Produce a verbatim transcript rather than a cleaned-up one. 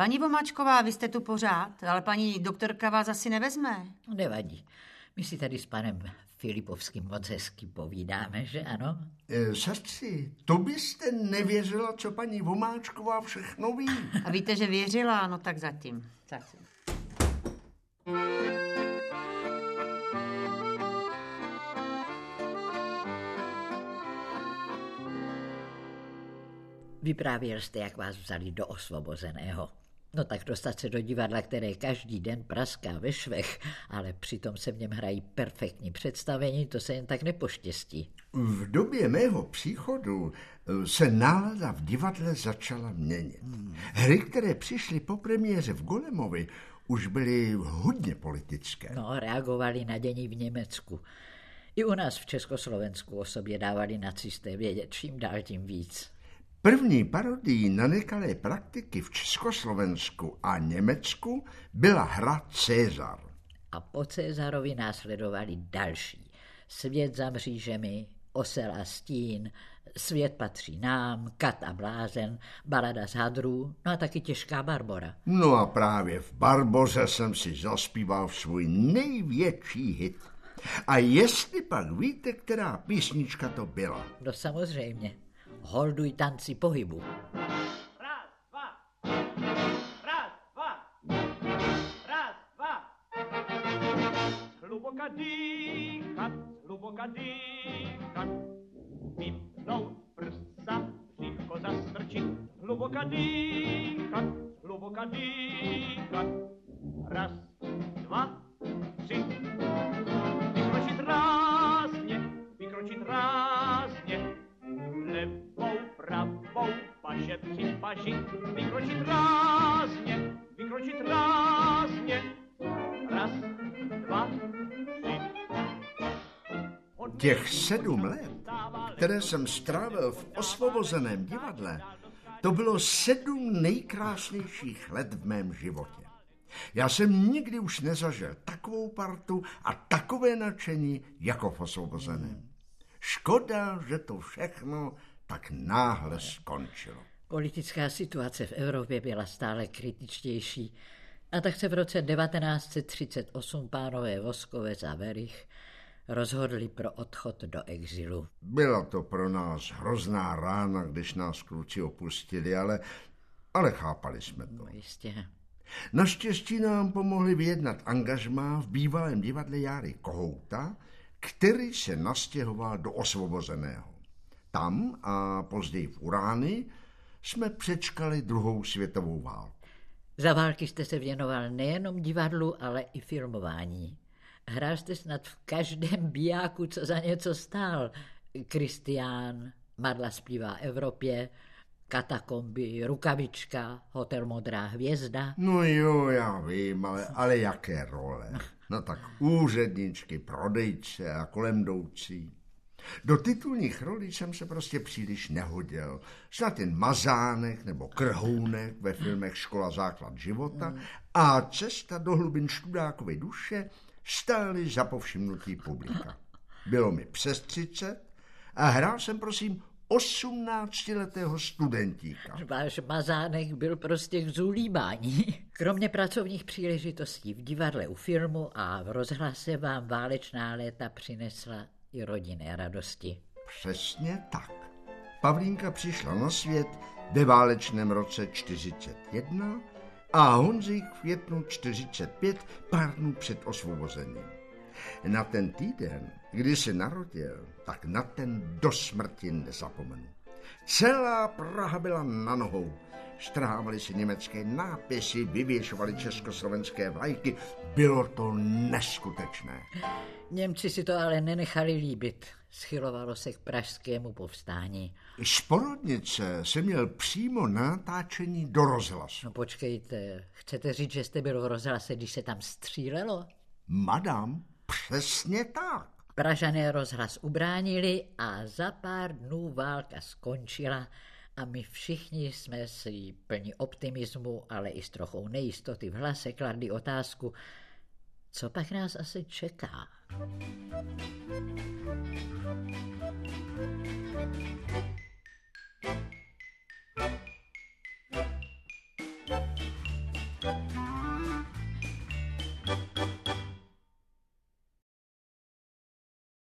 Paní Vomáčková, vy jste tu pořád, ale paní doktorka vás asi nevezme. Nevadí. My si tady s panem Filipovským moc hezky povídáme, že ano? E, sestři, to byste nevěřila, co paní Vomáčková všechno ví. A víte, že věřila? No tak zatím. zatím. Vyprávěl jste, jak vás vzali do Osvobozeného. No tak dostat se do divadla, které každý den praská ve švech, ale přitom se v něm hrají perfektní představení, to se jen tak nepoštěstí. V době mého příchodu se nálada v divadle začala měnit. Hry, které přišly po premiéře v Golemovi, už byly hodně politické. No, reagovali na dění v Německu. I u nás v Československu o sobě dávali nacisté vědět čím dál tím víc. První parodií na nekalé praktiky v Československu a Německu byla hra Cezar. A po Cezarovi následovali další. Svět za mřížemi, Osel a stín, Svět patří nám, Kat a blázen, Balada z hadrů, no a taky Těžká Barbora. No a právě v Barboře jsem si zaspíval svůj největší hit. A jestli pak víte, která písnička to byla? No samozřejmě. Holduj tanci pohybu. Raz, dva, raz, dva, raz, dva. Hluboka dýchat, hluboka dýchat, vypnout prsa, břicho zastrčit. Hluboka dýchat, hluboka dýchat, raz, dva, tři. Vykročit rázně, vykročit rázně, levou, pravou, paže při paži, vykročit rázně, vykročit rázně, raz, dva, tři. Těch sedm let, které jsem strávil v Osvobozeném divadle, to bylo sedm nejkrásnějších let v mém životě. Já jsem nikdy už nezažil takovou partu a takové nadšení jako v Osvobozeném. Škoda, že to všechno tak náhle skončilo. Politická situace v Evropě byla stále kritičtější a tak se v roce devatenáct set třicet osm pánové Voskovec a Werich rozhodli pro odchod do exilu. Byla to pro nás hrozná rána, když nás kluci opustili, ale, ale chápali jsme to. No jistě. Naštěstí nám pomohli vyjednat angažmá v bývalém divadle Járy Kohouta, který se nastěhoval do Osvobozeného. Tam a později v Urány jsme přečkali druhou světovou válku. Za války jste se věnoval nejenom divadlu, ale i filmování. Hrál jste snad v každém bijáku, co za něco stál. Kristián, Marla zpívá Evropě, Katakomby, Rukavička, Hotel Modrá hvězda. No jo, já vím, ale, ale jaké role. No tak úředničky, prodejce a kolemdoucí. Do titulních rolí jsem se prostě příliš nehodil. Snad jen Mazánek nebo Krhounek ve filmech Škola základ života mm. a Cesta do hlubin študákové duše stály za povšimnutí publika. Bylo mi přes třicet a hrál jsem, prosím, osmnáctiletého studentíka. Váš Mazánek byl prostě k zulíbání. Kromě pracovních příležitostí v divadle, u filmu a v rozhlase vám válečná léta přinesla i rodinné radosti. Přesně tak. Pavlínka přišla na svět ve válečném roce čtyřicet jedna a Honzík v květnu čtyřicet pět, pár dnů před osvobozením. Na ten týden, kdy se narodil, tak na ten do smrti nezapomenu. Celá Praha byla na nohou. Štrhávaly si německé nápisy, vyvěšovaly československé vlajky. Bylo to neskutečné. Němci si to ale nenechali líbit. Schylovalo se k pražskému povstání. Z porodnice jsem měl přímo natáčení do rozhlasu. No počkejte, chcete říct, že jste byl v rozhlase, když se tam střílelo? Madam, přesně tak. Pražané rozhlas ubránili a za pár dnů válka skončila a my všichni jsme si plni optimismu, ale i s trochou nejistoty v hlase kladli otázku, co pak nás asi čeká. Thank you.